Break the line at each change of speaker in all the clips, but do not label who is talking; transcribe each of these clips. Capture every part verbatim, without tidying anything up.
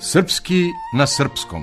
Srpski na srpskom.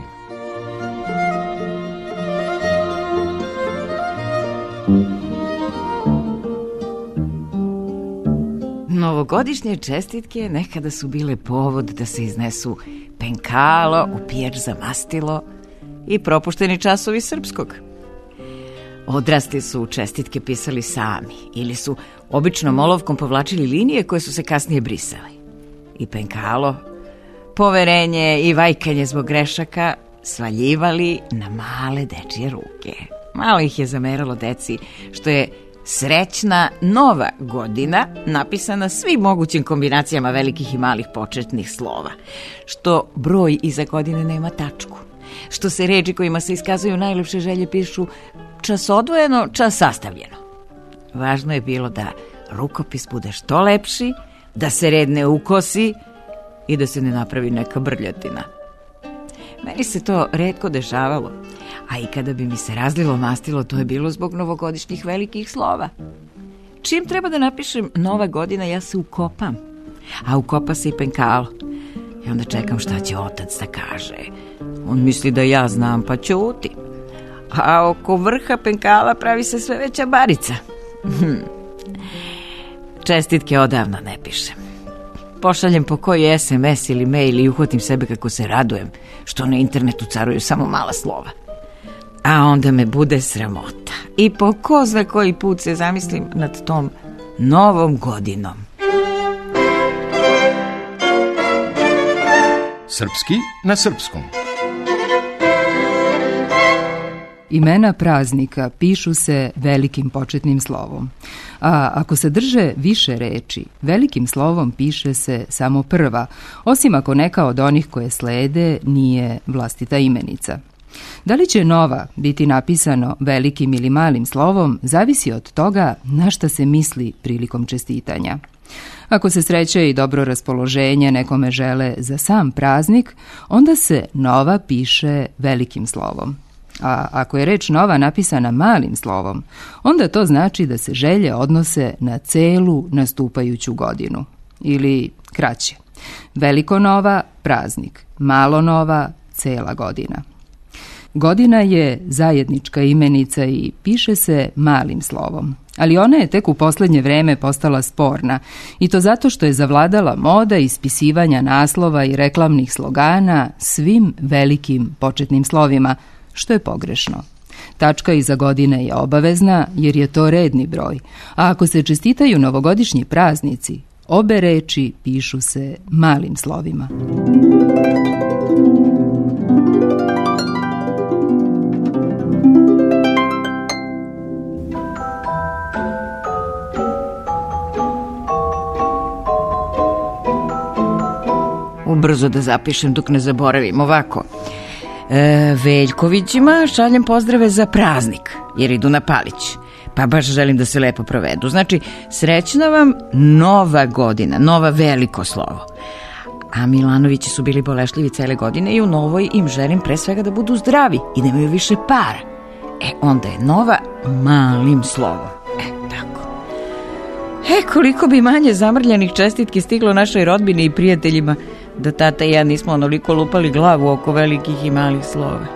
Novogodišnje čestitke nekada su bile povod da se iznesu penkalo, upijač za mastilo i propušteni časovi srpskog. Odrasli su čestitke pisali sami ili su običnom olovkom povlačili linije koje su se kasnije brisale. I penkalo, poverenje i vajkanje zbog grešaka svaljivali na male dečije ruke. Malo ih je zameralo deci što je srećna nova godina napisana svim mogućim kombinacijama velikih i malih početnih slova, što broj iza godine nema tačku, što se reči kojima se iskazuju najlepše želje pišu čas odvojeno, čas sastavljeno. Važno je bilo da rukopis bude što lepši, da se red ne ukosi i da se ne napravi neka brljotina. Meni se to retko dešavalo, a i kada bi mi se razlilo mastilo, to je bilo zbog novogodišnjih velikih slova. Čim treba da napišem nova godina, ja se ukopam, a ukopa se i penkalo. I onda čekam šta će otac da kaže. On misli da ja znam, pa ćuti. A oko vrha penkala pravi se sve veća barica. Čestitke odavno ne pišem. Pošaljem po koji es em es ili mail i uhvatim sebe kako se radujem što na internetu caruju samo mala slova. A onda me bude sramota. I po ko zna koji put se zamislim nad tom novom godinom.
Srpski na srpskom.
Imena praznika pišu se velikim početnim slovom, a ako se drže više reči, velikim slovom piše se samo prva, osim ako neka od onih koje slede nije vlastita imenica. Da li će nova biti napisano velikim ili malim slovom, zavisi od toga na šta se misli prilikom čestitanja. Ako se sreće i dobro raspoloženje nekome žele za sam praznik, onda se nova piše velikim slovom. A ako je reč nova napisana malim slovom, onda to znači da se želje odnose na celu nastupajuću godinu. Ili kraće, veliko nova, praznik, malo nova, cela godina. Godina je zajednička imenica i piše se malim slovom, ali ona je tek u poslednje vreme postala sporna i to zato što je zavladala moda ispisivanja naslova i reklamnih slogana svim velikim početnim slovima, što je pogrešno. Tačka iza godine je obavezna jer je to redni broj, a ako se čestitaju novogodišnji praznici, obe reči pišu se malim slovima.
Ubrzo da zapišem dok ne zaboravim. Ovako, e, Veljkovićima šaljem pozdrave za praznik, jer idu na Palić, pa baš želim da se lepo provedu. Znači, srećna vam nova godina, nova veliko slovo. A Milanovići su bili bolešljivi cele godine i u novoj im želim pre svega da budu zdravi i da imaju više para. E, onda je nova malim slovom. E, tako. E, koliko bi manje zamrljanih čestitki stiglo našoj rodbini i prijateljima da tata i ja nismo onoliko lupali glavu oko velikih i malih slova.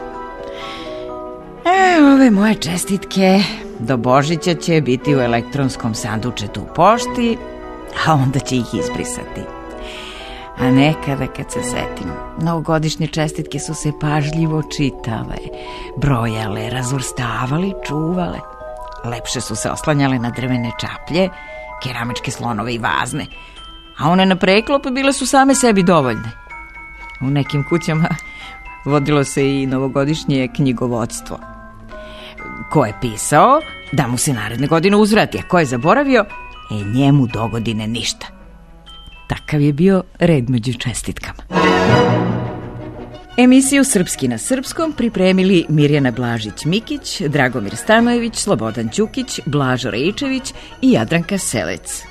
E, ove moje čestitke do Božića će biti u elektronskom sandučetu u pošti, a onda će ih izbrisati. A nekada kad se setim, novogodišnje čestitke su se pažljivo čitale, brojale, razvrstavale, čuvale. Lepše su se oslanjale na drvene čaplje, keramičke slonove i vazne, a one na preklop bile su same sebi dovoljne. U nekim kućama vodilo se i novogodišnje knjigovodstvo. Ko je pisao, da mu se naredne godine uzvrati, a ko je zaboravio, e njemu dogodine ništa. Takav je bio red među čestitkama. Emisiju Srpski na srpskom pripremili Mirjana Blažić-Mikić, Dragomir Stanojević, Slobodan Ćukić, Blažo Rejčević i Jadranka Selec.